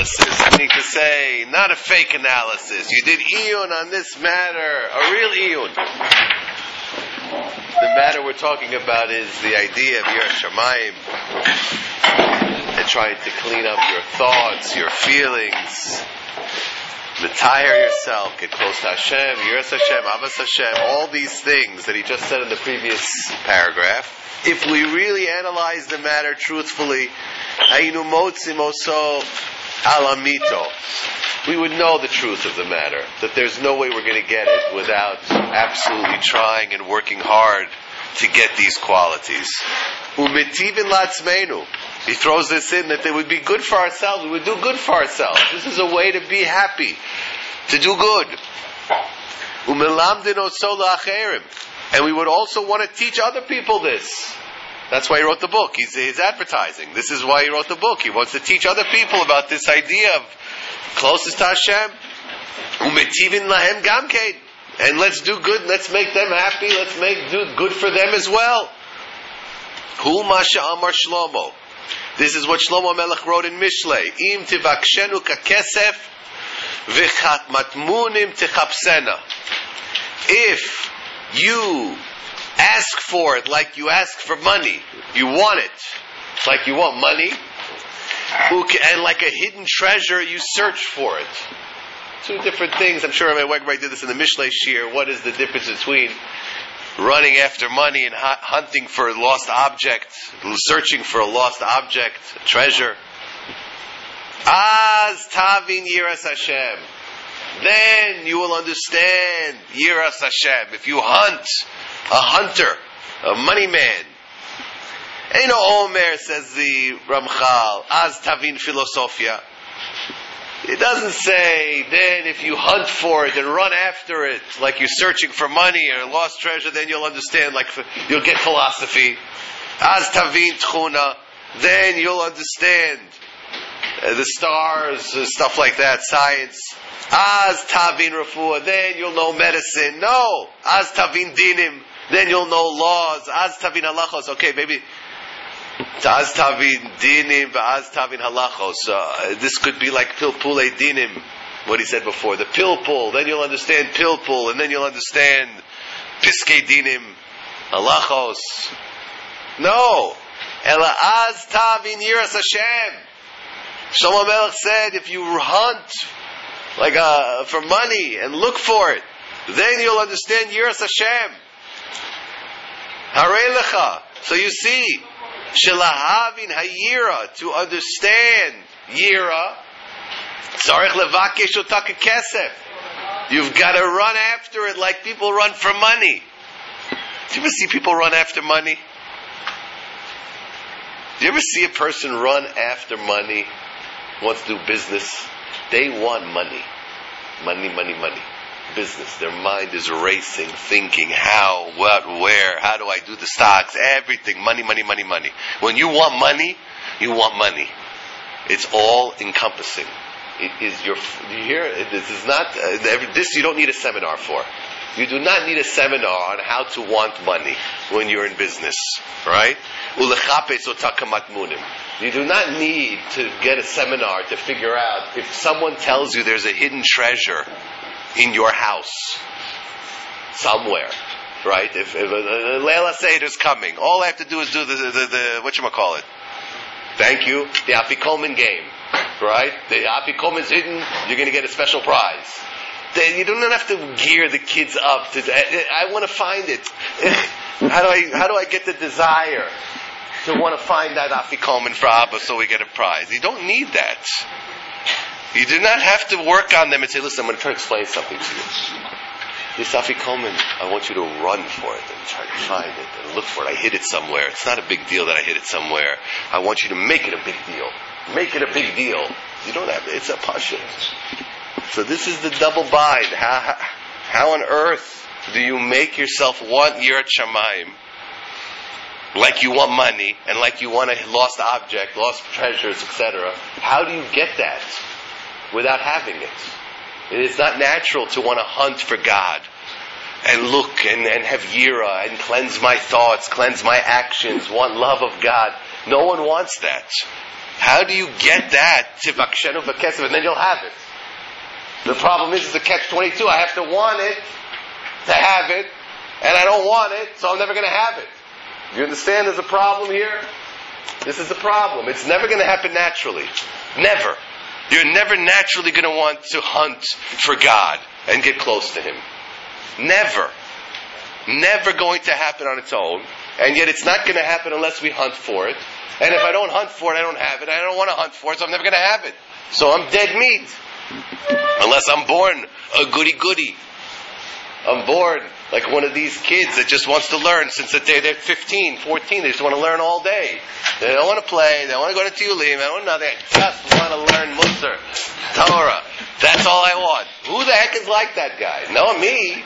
analysis. Meaning to say, not a fake analysis. You did iyun on this matter, a real iyun. The matter we're talking about is the idea of Yiras Shamayim and trying to clean up your thoughts, your feelings, retire yourself, get close to Hashem, Yiras Hashem, Avas Hashem, all these things that he just said in the previous paragraph. If we really analyze the matter truthfully, Hayinu motzim oso alamito, we would know the truth of the matter, that there's no way we're going to get it without absolutely trying and working hard to get these qualities. Umetivin latzmeinu, he throws this in that they would be good for ourselves, we would do good for ourselves. This is a way to be happy, to do good. Umelamdin oso la'acherim, and we would also want to teach other people this. That's why he wrote the book. He's advertising. This is why he wrote the book. He wants to teach other people about this idea of closest to Hashem. Umetivin lahem gamkein. And let's do good. Let's make them happy. Let's do good for them as well. Hu masha amar Shlomo. This is what Shlomo Melech wrote in Mishlei. Im tivakshenu kakesef v'chat matmunim tichapsena. If you ask for it like you ask for money, you want it like you want money, and like a hidden treasure, you search for it. Two different things. I'm sure Rabbi Wegberg did this in the Mishlei Shir. What is the difference between running after money and hunting for a lost object, searching for a lost object, a treasure? Az tavin yiras Hashem. Then you will understand Yiras Hashem. If you hunt, a hunter, a money man. Eino Omer, says the Ramchal, Az Tavin Philosophia. It doesn't say, then if you hunt for it and run after it, like you're searching for money or lost treasure, then you'll understand, like you'll get philosophy. Az Tavin Tchuna, then you'll understand the stars, stuff like that, science. Az Tavin Refuah, then you'll know medicine. No, Az Tavin Dinim, then you'll know laws. Az Tavin Halachos. Okay, maybe Az Tavin Dinim, Az Tavin Halachos. This could be like Pilpulei Dinim, what he said before. The Pilpul, then you'll understand Pilpul, and then you'll understand Piskei Dinim, Halachos. No, Ela Az Tavin Yiras Hashem. Shlomo Melech said, if you hunt like for money and look for it, then you'll understand Yiras Hashem. Harei lecha. So you see, shelahavin hayira, to understand yira, tzarich levakesh otaka kesef. You've got to run after it like people run for money. Do you ever see people run after money? Do you ever see a person run after money, wants to do business? They want money. Money, money, money. Business. Their mind is racing, thinking how, what, where, how do I do the stocks, everything. Money, money, money, money. When you want money, you want money. It's all encompassing. It is your, you hear? This is not, this you don't need a seminar for. You do not need a seminar on how to want money when you're in business. Right? You do not need to get a seminar to figure out if someone tells you there's a hidden treasure in your house somewhere, right? If Leila Seder's coming, all I have to do is do the whatchamacallit. Thank you. The Afikoman game, right? The Afikoman's hidden, you're going to get a special prize. You don't have to gear the kids up to. I want to find it. How do I get the desire to want to find that Afikoman for Abba so we get a prize? You don't need that. You do not have to work on them and say, listen, I'm going to try to explain something to you. This Afikoman, I want you to run for it and try to find it and look for it. I hid it somewhere. It's not a big deal that I hid it somewhere. I want you to make it a big deal. Make it a big deal. You don't have to. It's a passion. So this is the double bind. How on earth do you make yourself want Yirat Shamayim? Like you want money and like you want a lost object, lost treasures, etc. How do you get that without having it? It is not natural to want to hunt for God and look and have yira and cleanse my thoughts, cleanse my actions, want love of God. No one wants that. How do you get that to Vakshenu Vakesef, and then you'll have it? The problem is the catch-22. I have to want it to have it, and I don't want it, so I'm never going to have it. Do you understand there's a problem here? This is the problem. It's never going to happen naturally. Never. You're never naturally going to want to hunt for God and get close to Him. Never. Never going to happen on its own. And yet it's not going to happen unless we hunt for it. And if I don't hunt for it, I don't have it. I don't want to hunt for it, so I'm never going to have it. So I'm dead meat. Unless I'm born a goody-goody. I'm born like one of these kids that just wants to learn since they're 15, 14. They just want to learn all day. They don't want to play. They don't want to go to Tiyulim. They don't want nothing. They just want to learn Musar, Torah. That's all I want. Who the heck is like that guy? No, me.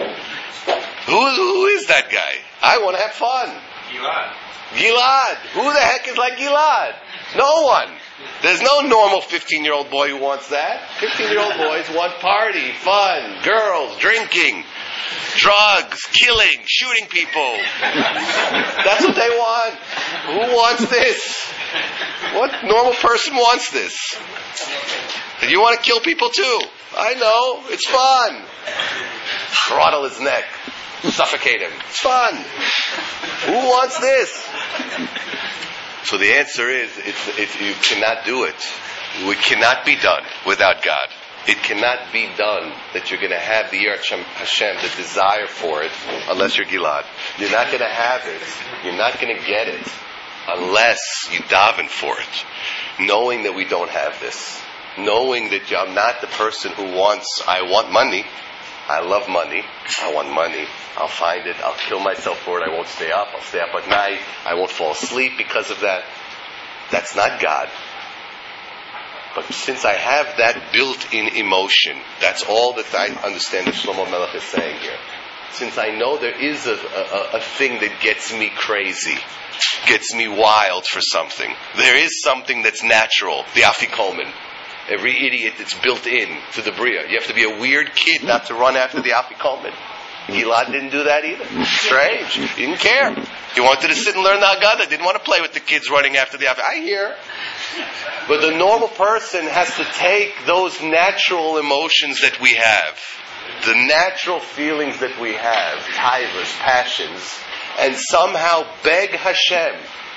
Who is that guy? I want to have fun. Gilad. Who the heck is like Gilad? No one. There's no normal 15-year-old boy who wants that. 15-year-old boys want party, fun, girls, drinking, drugs, killing, shooting people. That's what they want. Who wants this? What normal person wants this? You want to kill people too. I know. It's fun. Throttle his neck. Suffocate him. It's fun. Who wants this? So the answer is, you cannot do it. It cannot be done without God. It cannot be done that you're going to have the Yirat Hashem, the desire for it, unless you're Gilad. You're not going to have it. You're not going to get it unless you daven for it. Knowing that we don't have this. Knowing that I'm not the person who I want money. I love money. I want money. I'll find it. I'll kill myself for it. I won't stay up. I'll stay up at night. I won't fall asleep because of that. That's not God. But since I have that built-in emotion, that's all that I understand that Shlomo Melech is saying here. Since I know there is a thing that gets me crazy, gets me wild for something. There is something that's natural, the afikomen. Every idiot that's built in to the Bria. You have to be a weird kid not to run after the afikomen. Gilad didn't do that either. Strange. He didn't care. He wanted to sit and learn the Haggadah. Didn't want to play with the kids running after the afikomen. I hear. But the normal person has to take those natural emotions that we have, the natural feelings that we have, tivers, passions, and somehow beg Hashem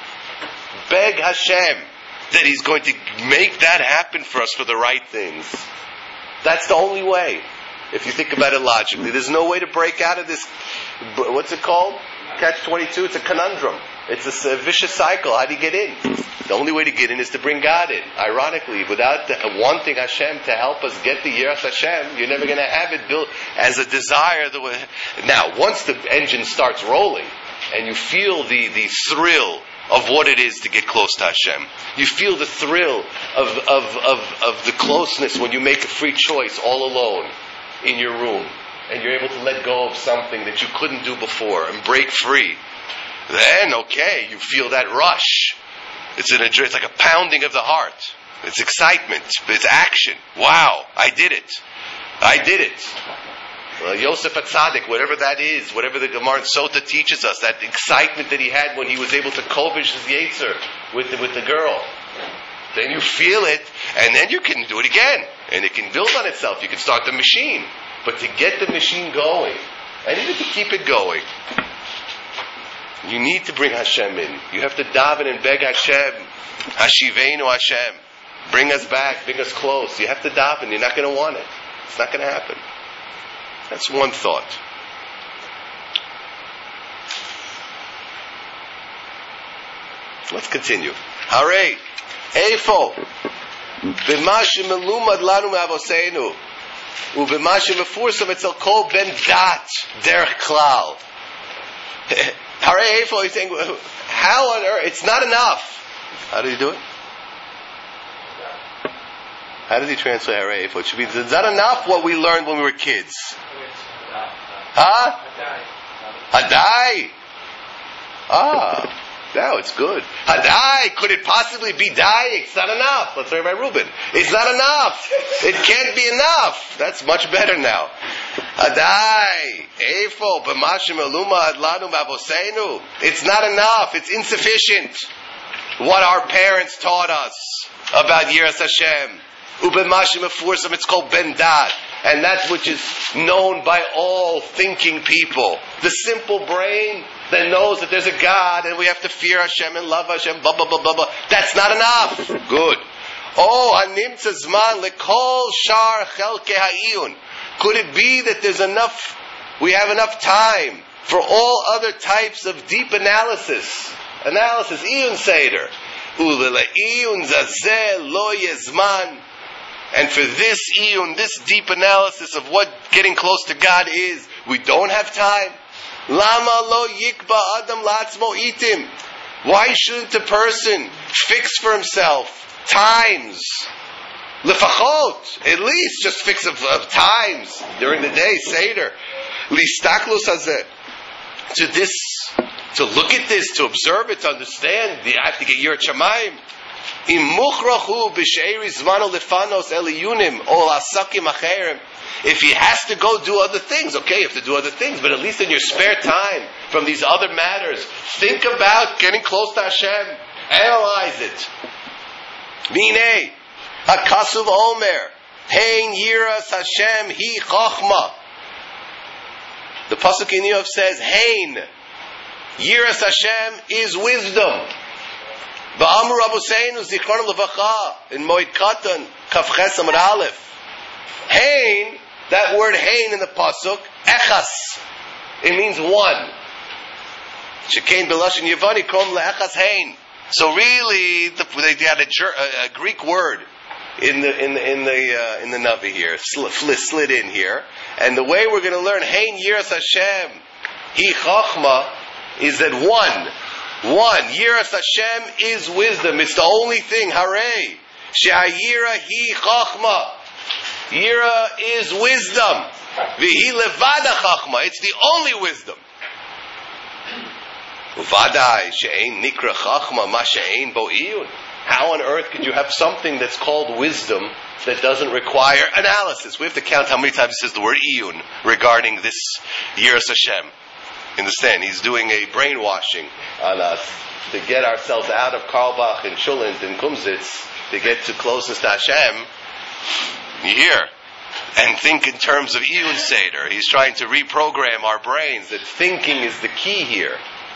that He's going to make that happen for us for the right things. That's the only way. If you think about it logically, there's no way to break out of this. What's it called? Catch-22. It's a conundrum. It's a vicious cycle. How do you get in? The only way to get in is to bring God in. Ironically, without wanting Hashem to help us get the Yiras Hashem, you're never going to have it built as a desire. Now, once the engine starts rolling and you feel the thrill of what it is to get close to Hashem. You feel the thrill of the closeness when you make a free choice all alone in your room and you're able to let go of something that you couldn't do before and break free. Then, okay, you feel that rush. It's like a pounding of the heart. It's excitement. It's action. Wow, I did it. Well, Yosef HaTzadik, whatever that is, whatever the Gemara in Sota teaches us, that excitement that he had when he was able to kovish his Yetzer with the girl. Then you feel it, and then you can do it again. And it can build on itself. You can start the machine. But to get the machine going, and even to keep it going, you need to bring Hashem in. You have to daven and beg Hashem. Hashivenu Hashem. Bring us back, bring us close. You have to daven. You're not going to want it. It's not going to happen. That's one thought. Let's continue. Hare, Eifo, b'ma shemelumad lanu me'avoseinu, u'b'ma shemefursam etzel kol ben dat derech klal. Hare, Eifo, he's saying, how on earth? It's not enough. How did he do it? How does he translate Hare, Eifo? It should be, is that enough what we learned when we were kids? Huh? Hadai. Now it's good. Hadai. Could it possibly be dai? It's not enough. Let's hear by Reuben. It's not enough. It can't be enough. That's much better now. Hadai. Eifo. B'mashim eluma adlanu ma'avoseinu. It's not enough. It's insufficient. what our parents taught us about Yiras Hashem. Ubemashim Mefursam, it's called Ben Dat. And that's which is known by all thinking people. The simple brain that knows that there's a God and we have to fear Hashem and love Hashem, blah, blah, blah, blah, blah. That's not enough. Good. Oh, Hanimtza Zman Lekol Shar Chelke Ha'iyun. Could it be that we have enough time for all other types of deep analysis? Iyun Seder. Ulela Iyun Zazeh Lo Yezman. And for this iyun, this deep analysis of what getting close to God is, we don't have time. Lama lo yikba adam latzmo itim. Why shouldn't a person fix for himself times? Lefachot, at least just fix of times during the day, Seder. Listaklus hazeh. To look at this, to observe it, to understand, you have to get Yirat Shamayim. If he has to go do other things, okay, you have to do other things, but at least in your spare time from these other matters, think about getting close to Hashem. Analyze it. Mine, Hakasuv Omer, Hein Yiras Hashem Hi Chochma. The Pasuk in Yov says, Hein, Yiras Hashem is wisdom. Ba'amru Rabbeinu Zichron Levacha in Moed Katan Kafches Amar Aleph. Hein, that word Hein in the pasuk, Echas. It means one. Shekein Belashon Yevani Kom LeEchas Hein. So really, they had a Greek word in the Navi here, slid in here, and the way we're going to learn Hein Yiras Hashem Hi Chachma is that one, Yiras Hashem is wisdom. It's the only thing. Hooray! She'ayira hi chachma. Yira is wisdom. V'hi levada chachma. It's the only wisdom. Uvadai she'ein nikra chachma ma she'ein bo iyun. How on earth could you have something that's called wisdom that doesn't require analysis? We have to count how many times it says the word iyun regarding this Yiras Hashem. Understand, he's doing a brainwashing on us to get ourselves out of Karlbach and Shulint and Kumsitz to get to closeness to Hashem. You hear? And think in terms of Iyun Seder. He's trying to reprogram our brains that thinking is the key here.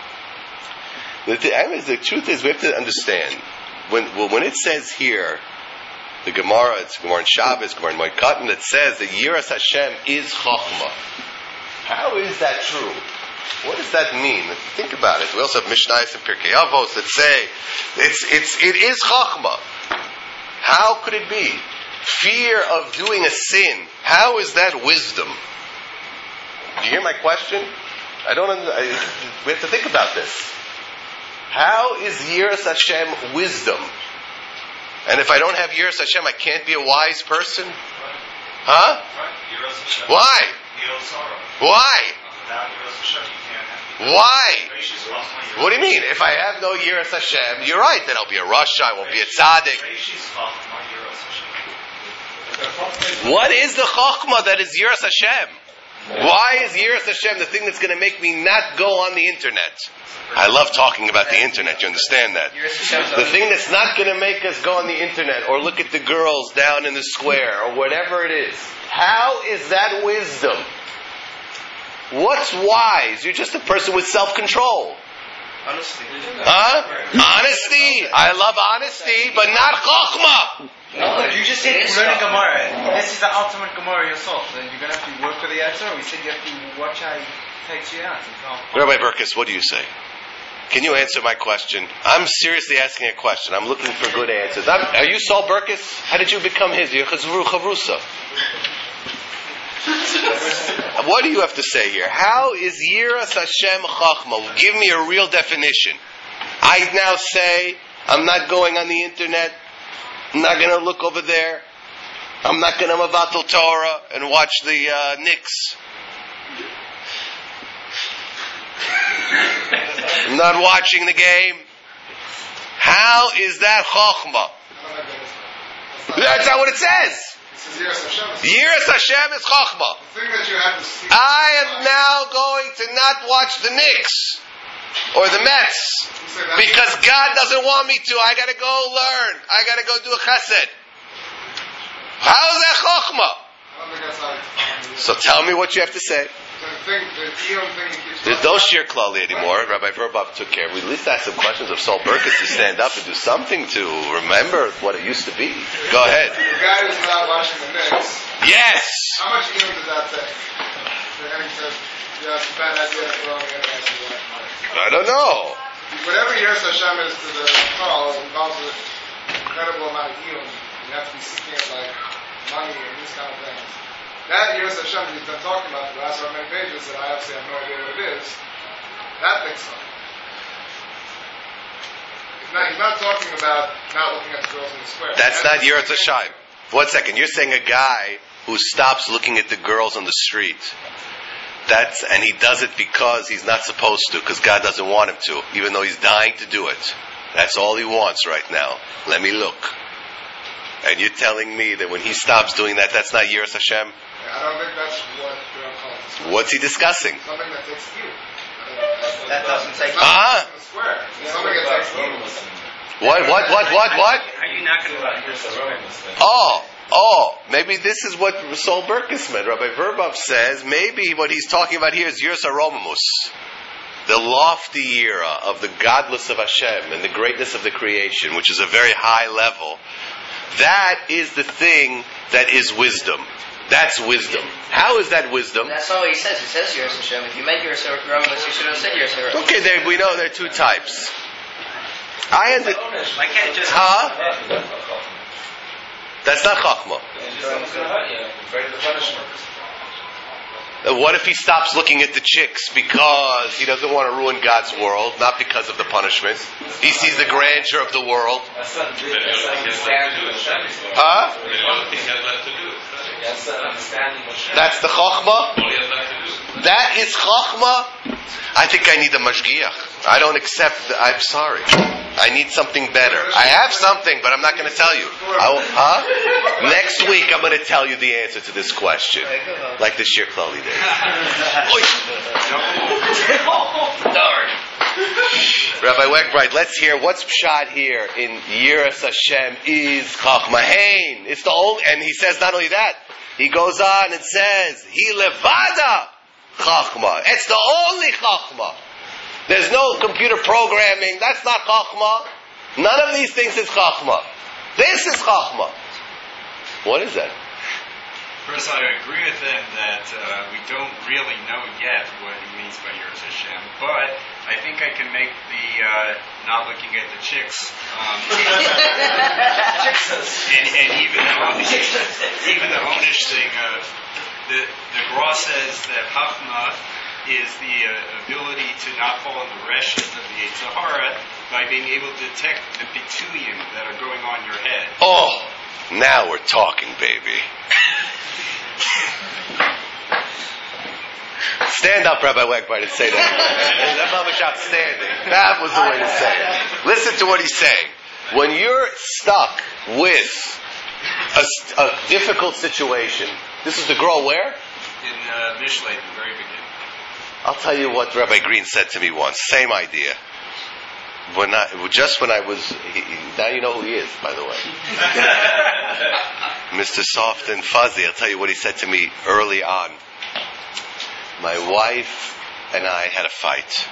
The truth is, we have to understand, when it says here, the Gemara, it's Gemara in Shabbos, Gemara in Moed Katan, that says that Yiras Hashem is Chachma. How is that true? What does that mean? Think about it. We also have Mishnayos and Pirkei Avos that say it is Chachma. How could it be? Fear of doing a sin. How is that wisdom? Do you hear my question? We have to think about this. How is Yiras Hashem wisdom? And if I don't have Yiras Hashem, I can't be a wise person? Huh? Why? Why? Why? What do you mean? If I have no Yiras Hashem, you're right, then I'll be a Rasha, I won't be a Tzaddik. What is the Chochmah that is Yiras Hashem? Why is Yiras Hashem the thing that's going to make me not go on the internet? I love talking about the internet, you understand that? The thing that's not going to make us go on the internet or look at the girls down in the square or whatever it is. How is that wisdom? What's wise? You're just a person with self-control. Honesty. Huh? Honesty. I love honesty, but not chokhmah. No, you just said learning Gemara. This is the ultimate Gemara yourself. Then you're going to have to work for the answer. We said you have to watch how he takes you out. Rabbi Berkes, what do you say? Can you answer my question? I'm seriously asking a question. I'm looking for good answers. Are you Saul Berkes? How did you become his? You're Chazru Chavrusa. What do you have to say here? How is Yiras Hashem Chachma? Give me a real definition. I now say, I'm not going on the internet. I'm not going to look over there. I'm not going to Mavatal Torah and watch the Knicks. I'm not watching the game. How is that Chachma? That's not what it says. Yiras Hashem is Chachma. I am now going to not watch the Knicks. or the Mets. Because God doesn't want me to. I gotta go learn. I gotta go do a chesed. How is that chokhmah? So tell me what you have to say. There's no shir klali anymore. Rabbi Verbov took care of it. We at least ask some questions of Saul Berkes to stand up and do something to remember what it used to be. Go ahead. The guy who's not watching the Knicks. Yes. How much iyum does that take? It's a bad idea for all the guys. I don't know. Whatever Yiras Hashem is to the call involves an incredible amount of iyum. You have to be seeking it like money and these kind of things. That Yiras Hashem that he's been talking about the last so many pages that I obviously have no idea what it is, that thing's fun. He's not talking about not looking at the girls in the square. That's not Yiras Hashem. 1 second. You're saying a guy who stops looking at the girls on the street. And he does it because he's not supposed to, because God doesn't want him to, even though he's dying to do it. That's all he wants right now. Let me look. And you're telling me that when he stops doing that, that's not Yiras Hashem? I don't think that's what they're calling. What's he discussing? Something that takes you. That doesn't take you. Something that takes you. What? Are you not going to Maybe this is what Saul Berkes meant. Rabbi Verbov says maybe what he's talking about here is Yiras Aromamus, the lofty era of the godless of Hashem and the greatness of the creation, which is a very high level. That is the thing that is wisdom. That's wisdom. How is that wisdom? That's not what he says. He says Yiras Hashem. If you meant Yiras Aromamus, you should have said Yiras Aromamus. Okay, we know there are two types. I understand. Why can't it just... That's not chachma. What if he stops looking at the chicks because he doesn't want to ruin God's world, not because of the punishment? He sees the grandeur of the world. That's the chachma? That is chachma? I think I need a mashgiach. I don't accept. I'm sorry. I need something better. I have something, but I'm not going to tell you. Next week, I'm going to tell you the answer to this question, like the Shir Klali did. Rabbi Weckbright, let's hear what's pshat here in Yiras Hashem is chachma. Hein. It's the old, and he says not only that, he goes on and says, He levada chachma. It's the only chachma. There's no computer programming. That's not chachma. None of these things is chachma. This is chachma. What is that? First, I agree with him that we don't really know yet what he means by Yiras Hashem, but I think I can make the not looking at the chicks. And even the Onish thing, the Gra says that Chachma is the ability to not fall in the reshes of the Yetzer Hara by being able to detect the pituyim that are going on in your head. Oh, now we're talking, baby. Stand up, Rabbi Weckbright, and say that. That's outstanding. That was the way to say it. Listen to what he's saying. When you're stuck with a difficult situation, this is the girl where? In Mishlei, the very beginning. I'll tell you what Rabbi Green said to me once. Same idea. When I was, now you know who he is, by the way. Mr. Soft and Fuzzy. I'll tell you what he said to me early on. My wife and I had a fight.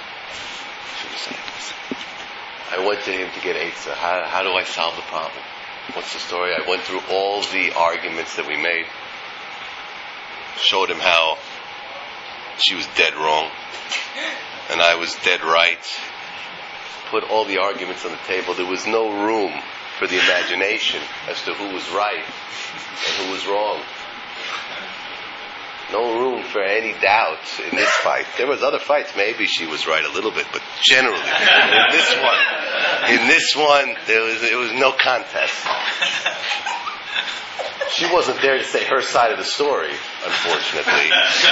I went to him to get Eitzah. How do I solve the problem? What's the story? I went through all the arguments that we made. Showed him how she was dead wrong and I was dead right. Put all the arguments on the table. There was no room for the imagination as to who was right and who was wrong. No room for any doubt in this fight. There was other fights, maybe she was right a little bit, but generally, in this one, it was no contest. She wasn't there to say her side of the story, unfortunately.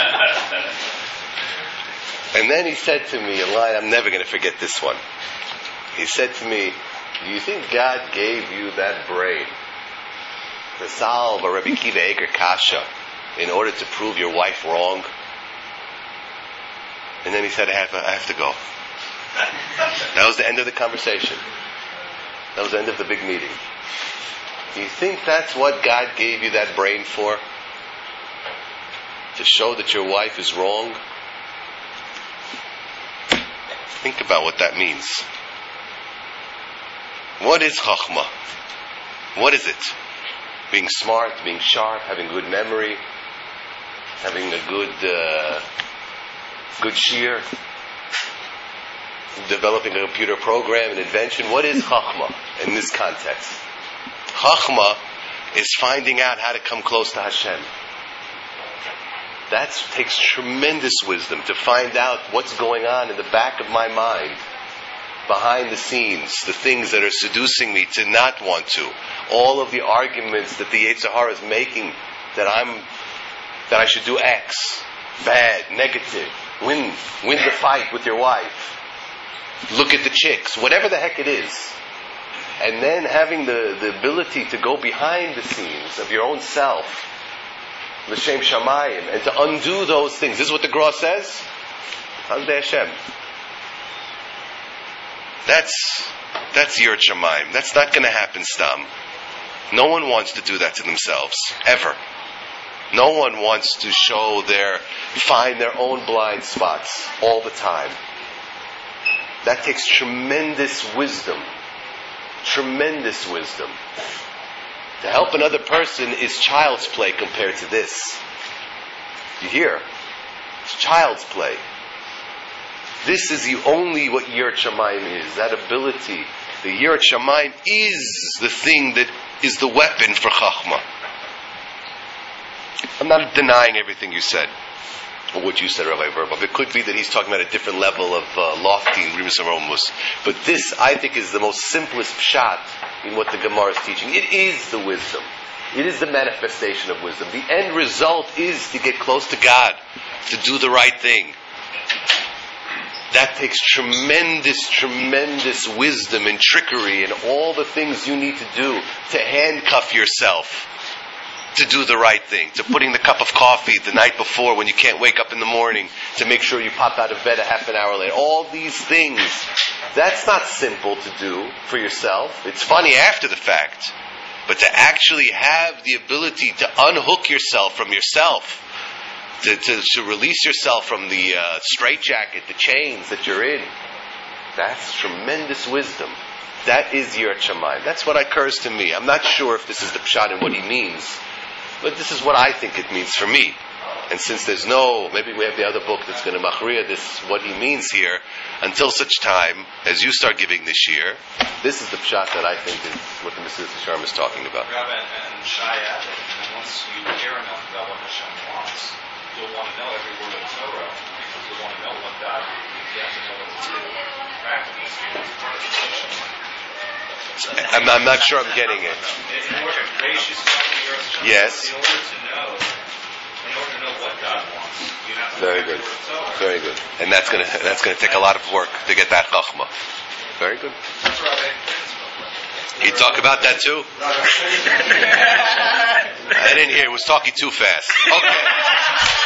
And then he said to me, a line, I'm never going to forget this one. He said to me, do you think God gave you that brain to solve a Rabbi Akiva Eiger kasha in order to prove your wife wrong? And then he said, I have to go. That was the end of the conversation. That was the end of the big meeting. You think that's what God gave you that brain for? To show that your wife is wrong? Think about what that means. What is Chachma? What is it? Being smart, being sharp, having good memory, having a good shear, developing a computer program, an invention. What is Chachma in this context? Chachma is finding out how to come close to Hashem. That takes tremendous wisdom to find out what's going on in the back of my mind, behind the scenes, the things that are seducing me to not want to. All of the arguments that the Yetzer Hara is making that I should do X, bad, negative, win the fight with your wife, look at the chicks, whatever the heck it is. And then having the ability to go behind the scenes of your own self, L'Shem Shamayim, and to undo those things. This is what the Gra says. Hasdei Hashem. That's Yirat Shamayim. That's not going to happen, Stam. No one wants to do that to themselves, ever. No one wants to find their own blind spots all the time. That takes tremendous wisdom. Tremendous wisdom. To help another person is child's play compared to this. You hear? It's child's play. This is only what Yirat Shamayim is. That ability. The Yirat Shamayim is the thing that is the weapon for Chachma. I'm not denying everything you said, or what you said, Rabbi Verbov. It could be that he's talking about a different level of lofty Rimus Aromus. But this, I think, is the most simplest pshat in what the Gemara is teaching. It is the wisdom. It is the manifestation of wisdom. The end result is to get close to God, to do the right thing. That takes tremendous, tremendous wisdom and trickery and all the things you need to do to handcuff yourself to do the right thing, to putting the cup of coffee the night before when you can't wake up in the morning, to make sure you pop out of bed a half an hour later. All these things, that's not simple to do for yourself. It's funny after the fact. But to actually have the ability to unhook yourself from yourself, to release yourself from the straitjacket, the chains that you're in, that's tremendous wisdom. That is Yirat Shamayim. That's what occurs to me. I'm not sure if this is the pshat and what he means, but this is what I think it means for me. And since there's maybe we have the other book that's going to machriya this, what he means here, until such time as you start giving this year, this is the pshat that I think is what the Mesilas Yesharim is talking about. And Shai added, once you care enough about what Hashem wants, you'll want to know every word of Torah, because you'll want to know what God, you have to know what to do. Practically speaking, it's part of the Hashem. I'm not sure I'm getting it. Yes. In order to know what God wants, you have to very good. Very good. And that's going to take a lot of work to get that chachma. Very good. That's right. You talk about that too? I didn't hear. It was talking too fast. Okay.